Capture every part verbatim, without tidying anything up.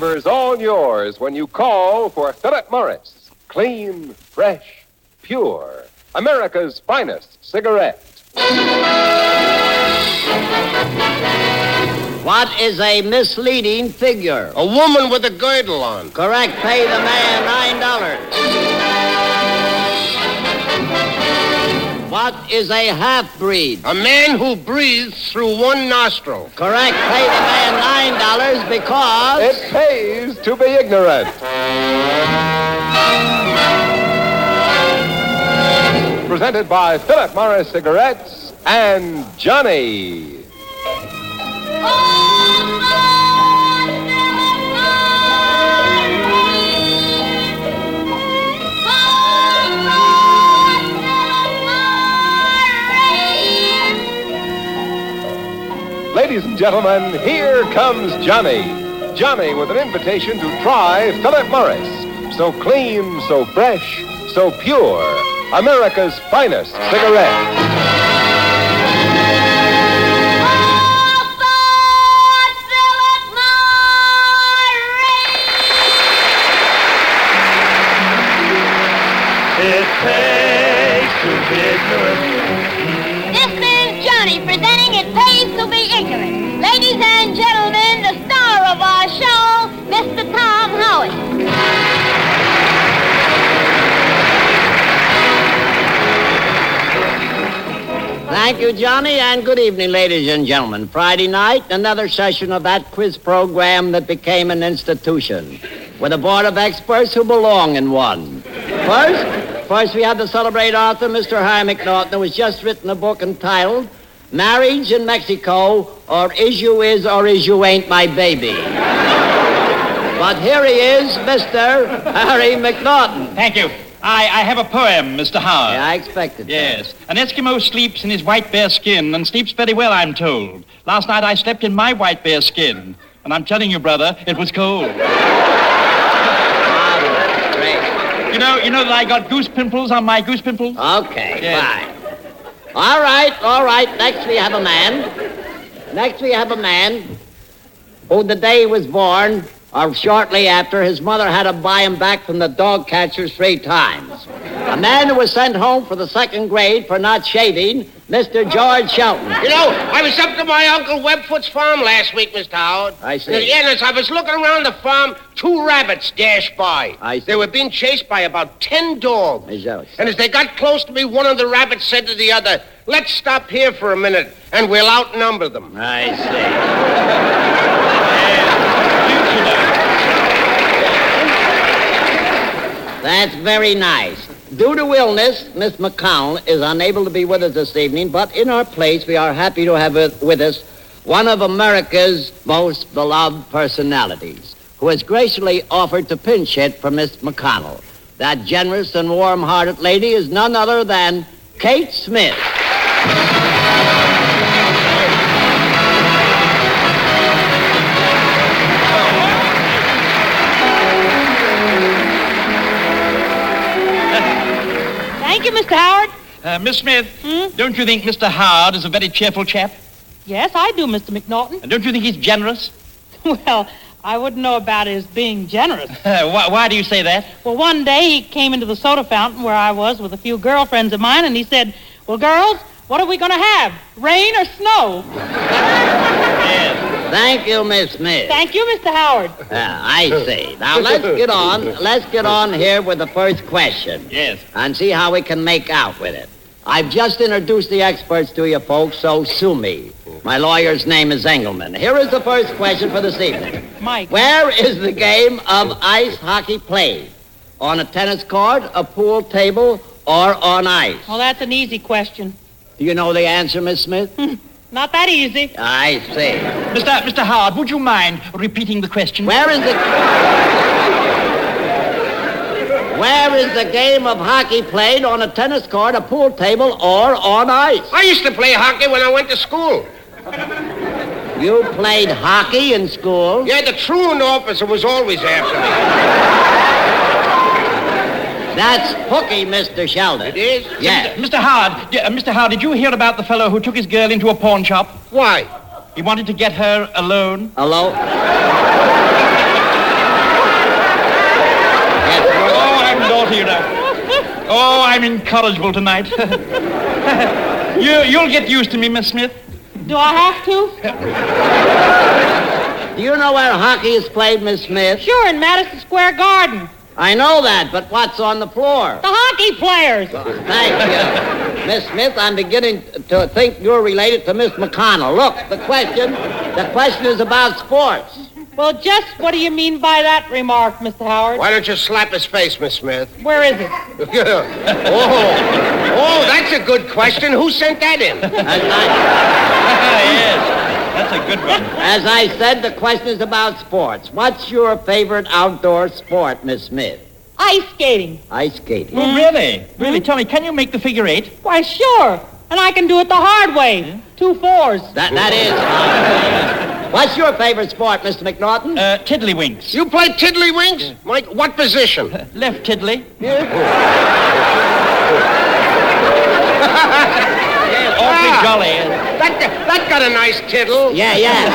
flavors all yours when you call for Philip Morris. Clean, fresh, pure. America's finest cigarette. What is a misleading figure? A woman with a girdle on. Correct. Pay the man nine dollars. What is a half-breed? A man who breathes through one nostril. Correct. Pay the man nine dollars because... It pays to be ignorant. Presented by Philip Morris Cigarettes and Johnny. Ladies and gentlemen, here comes Johnny. Johnny with an invitation to try Philip Morris. So clean, so fresh, so pure. America's finest cigarette. It pays to be ignorant. This is Johnny presenting It Pays to Be Ignorant. Ladies and gentlemen, the star of our show, Mister Tom Howitt. Thank you, Johnny, and good evening, ladies and gentlemen. Friday night, another session of that quiz program that became an institution, with a board of experts who belong in one. First, first we had the celebrated author, Mister Harry McNaughton, who has just written a book entitled Marriage in Mexico, or Is You Is or Is You Ain't My Baby. But here he is, Mister Harry McNaughton. Thank you. I, I have a poem, Mister Howard. Yeah, I expected that. Yes. An Eskimo sleeps in his white bear skin and sleeps very well, I'm told. Last night I slept in my white bear skin, and I'm telling you, brother, it was cold. Great. You know, you know that I got goose pimples on my goose pimples? Okay, Yes. fine. All right, all right. Next we have a man. Next we have a man who the day he was born, or shortly after, his mother had to buy him back from the dog catcher three times. A man who was sent home for the second grade for not shaving, Mister George Shelton. You know, I was up to my Uncle Webfoot's farm last week, Mister Howard. I see. And as I was looking around the farm, two rabbits dashed by. I see. They were being chased by about ten dogs. I see. And as they got close to me, one of the rabbits said to the other, "Let's stop here for a minute, and we'll outnumber them." I see. That's very nice. Due to illness, Miss McConnell is unable to be with us this evening, but in our place, we are happy to have with us one of America's most beloved personalities, who has graciously offered to pinch hit for Miss McConnell. That generous and warm-hearted lady is none other than Kate Smith. Thank you, Mister Howard. Uh, Miss Smith, Hmm? don't you think Mister Howard is a very cheerful chap? Yes, I do, Mister McNaughton. And don't you think he's generous? Well, I wouldn't know about his being generous. Uh, why, why do you say that? Well, one day he came into the soda fountain where I was with a few girlfriends of mine, and he said, "Well, girls, what are we going to have, rain or snow?" Yes. Thank you, Miss Smith. Thank you, Mister Howard. Ah, I see. Now, let's get on. Let's get on here with the first question. Yes. And see how we can make out with it. I've just introduced the experts to you folks, so sue me. My lawyer's name is Engelman. Here is the first question for this evening. Mike. Where is the game of ice hockey played? On a tennis court, a pool table, or on ice? Well, that's an easy question. Do you know the answer, Miss Smith? Not that easy. I see. Mister Mister Howard, would you mind repeating the question? Where is the... Where is the game of hockey played? On a tennis court, a pool table, or on ice? I used to play hockey when I went to school. You played hockey in school? Yeah, the truant officer was always after me. That's hooky, Mister Sheldon. It is? Yes. Mister Howard, d- uh, Mister Howard, did you hear about the fellow who took his girl into a pawn shop? Why? He wanted to get her alone. Hello? Oh, I'm incorrigible tonight. you, you'll get used to me, Miss Smith. Do I have to? Do you know where hockey is played, Miss Smith? Sure, in Madison Square Garden. I know that, but what's on the floor? The hockey players. Thank you. Miss Smith, I'm beginning to think you're related to Miss McConnell. Look, the question, the question is about sports. Well, just what do you mean by that remark, Mister Howard? Why don't you slap his face, Miss Smith? Where is it? oh, oh, that's a good question. Who sent that in? As I, Yes, that's a good one. as I said, the question is about sports. What's your favorite outdoor sport, Miss Smith? Ice skating. Ice skating. Oh, really? Really? Tell me, can you make the figure eight? Why, sure. And I can do it the hard way. Two fours. That, that is hard. What's your favorite sport, Mister McNaughton? Uh, tiddlywinks. You play tiddlywinks? Mike, what position? Left tiddly. Awfully jolly. That, that got a nice tiddle. Yeah, yeah.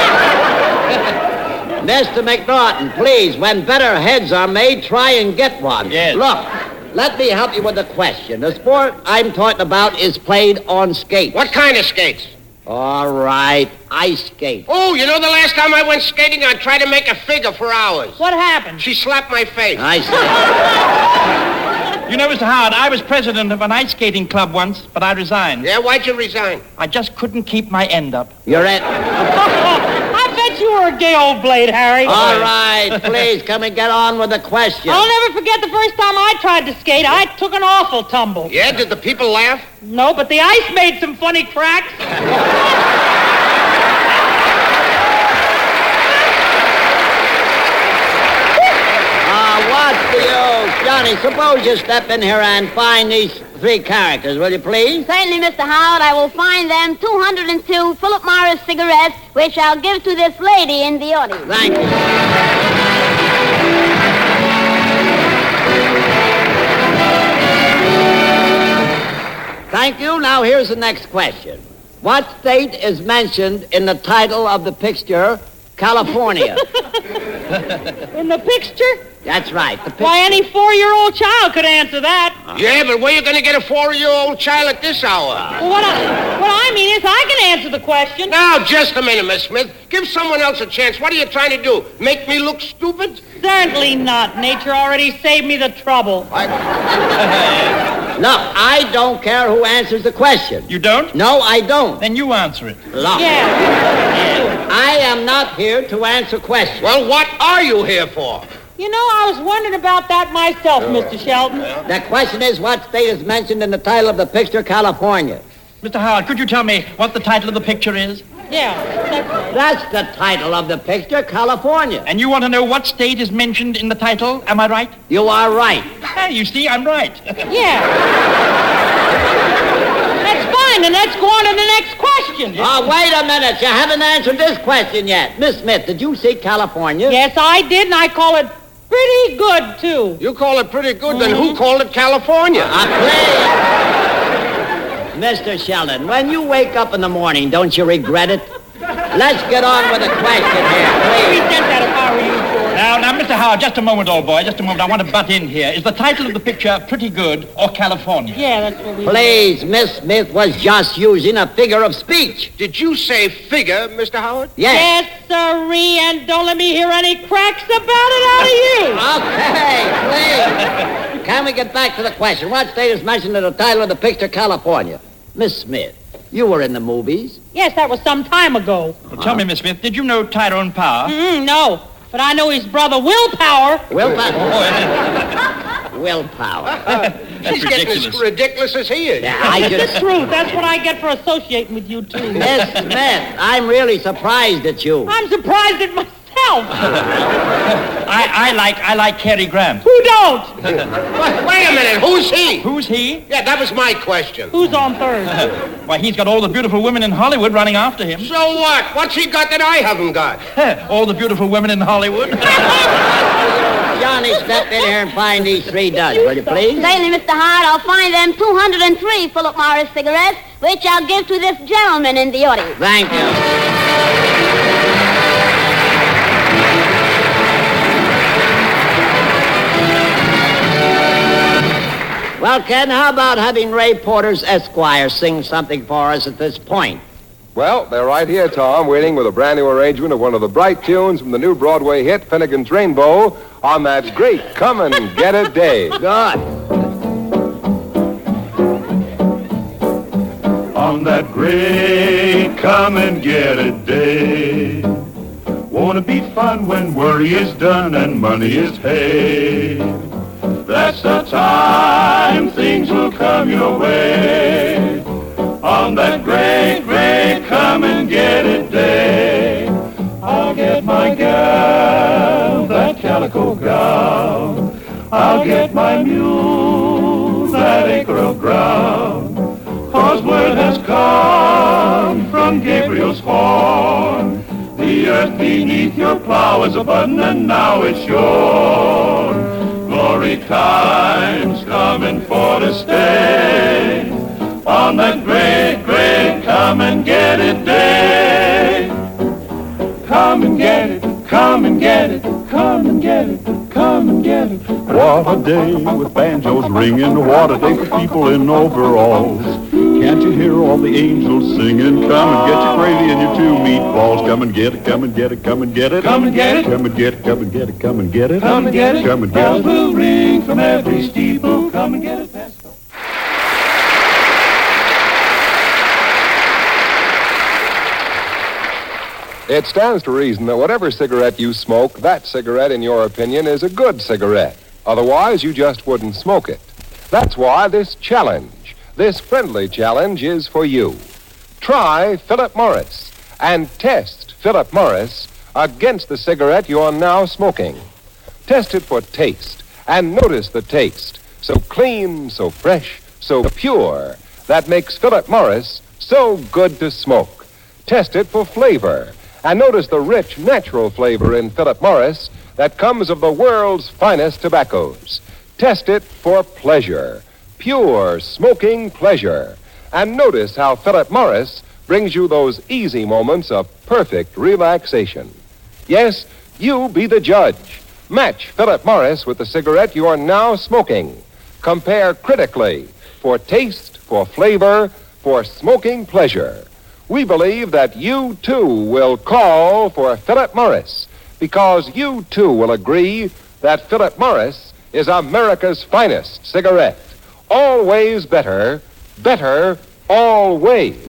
Mister McNaughton, please, when better heads are made, try and get one. Yes. Look, let me help you with the question. The sport I'm talking about is played on skates. What kind of skates? All right, ice skates. Oh, you know the last time I went skating, I tried to make a figure for hours. What happened? She slapped my face. I see. You know, Mister Howard, I was president of an ice skating club once, but I resigned. Yeah, why'd you resign? I just couldn't keep my end up. You're at... I bet you were a gay old blade, Harry. All right, please, come and get on with the question. I'll never forget the first time I tried to skate. I took an awful tumble. Yeah, did the people laugh? No, but the ice made some funny cracks. Uh, what's the use? Johnny, suppose you step in here and find these three characters, will you please? Certainly, Mister Howard, I will find them two hundred two Philip Morris cigarettes, which I'll give to this lady in the audience. Thank you. Thank you. Now here's the next question. What state is mentioned in the title of the picture, California? In the picture? That's right. The Why, picture. any four-year-old child could answer that. Yeah, but where you going to get a four-year-old child at this hour? Well, what I, what I mean is I can answer the question. Now, just a minute, Miss Smith. Give someone else a chance. What are you trying to do? Make me look stupid? Certainly not. Nature already saved me the trouble. Look, I don't care who answers the question. You don't? No, I don't. Then you answer it. Look, Yeah. I am not here to answer questions. Well, what are you here for? You know, I was wondering about that myself, Mister Shelton. The question is, what state is mentioned in the title of the picture, California? Mister Howard, could you tell me what the title of the picture is? Yeah, that's right. That's the title of the picture, California. And you want to know what state is mentioned in the title? Am I right? You are right. Hey, you see, I'm right. Yeah. That's fine, and let's go on to the next question. Oh, wait a minute. You haven't answered this question yet. Miss Smith, did you see California? Yes, I did, and I call it pretty good, too. You call it pretty good, then who called it California? Ah, please. Mister Sheldon, when you wake up in the morning, don't you regret it? Let's get on with the question here, I'd please. resent that if I were you, George. Now, now, Mister Howard, just a moment, old boy, just a moment. I want to butt in here. Is the title of the picture Pretty Good or California? Yeah, that's what we... Please, Miss Smith was just using a figure of speech. Did you say figure, Mister Howard? Yes. Yes, sirree, and don't let me hear any cracks about it out of you. Okay, please. Can we get back to the question? What state is mentioned in the title of the picture, California? Miss Smith, you were in the movies. Yes, that was some time ago. Well, tell me, Miss Smith, did you know Tyrone Power? Mm, no, but I know his brother Willpower. Willpower. Willpower. That's She's getting ridiculous. as ridiculous as he is. Yeah, I The just... truth, that's what I get for associating with you two. Miss Smith, I'm really surprised at you. I'm surprised at myself. I, I like I like Cary Grant. Who don't? Wait, wait a minute, who's he? Who's he? Yeah, that was my question. Who's on third? Why, he's got all the beautiful women in Hollywood running after him. So what? What's he got that I haven't got? All the beautiful women in Hollywood. Johnny, step in here and find these three duds, will you please? Certainly, Mister Howard, I'll find them two hundred three Philip Morris cigarettes, which I'll give to this gentleman in the audience. Thank you. Well, Ken, how about having Ray Porter's Esquire sing something for us at this point? Well, they're right here, Tom, waiting with a brand new arrangement of one of the bright tunes from the new Broadway hit, Finnegan's Rainbow, on that great Come and Get It Day. Good. On that great Come and Get It Day, won't it be fun when worry is done and money is paid? That's the time things will come your way. On that great, great Come and Get It Day, I'll get my gal, that calico gown. I'll get my mule, that acre of ground. 'Cause word has come from Gabriel's horn. The earth beneath your plow is a button and now it's yours. Glory time's coming for to stay. On that great, great Come and Get It Day. Come and get it, come and get it, come and get it, come and get it. What a day with banjos ringing, what a day for people in overalls. Can't you hear all the angels singing? Come and get your gravy and your two meatballs. Come and get it, come and get it, come and get it. Come and get it, come and get it, come and get it, come and get it. Come and get it, come and get it. Bells will ring from every steeple. Come and get it, Pastor. It stands to reason that whatever cigarette you smoke, that cigarette, in your opinion, is a good cigarette. Otherwise, you just wouldn't smoke it. That's why this challenge, this friendly challenge, is for you. Try Philip Morris and test Philip Morris against the cigarette you're now smoking. Test it for taste and notice the taste. So clean, so fresh, so pure, that makes Philip Morris so good to smoke. Test it for flavor. And notice the rich, natural flavor in Philip Morris that comes of the world's finest tobaccos. Test it for pleasure, pure smoking pleasure. And notice how Philip Morris brings you those easy moments of perfect relaxation. Yes, you be the judge. Match Philip Morris with the cigarette you are now smoking. Compare critically for taste, for flavor, for smoking pleasure. We believe that you, too, will call for Philip Morris because you, too, will agree that Philip Morris is America's finest cigarette. Always better, better always.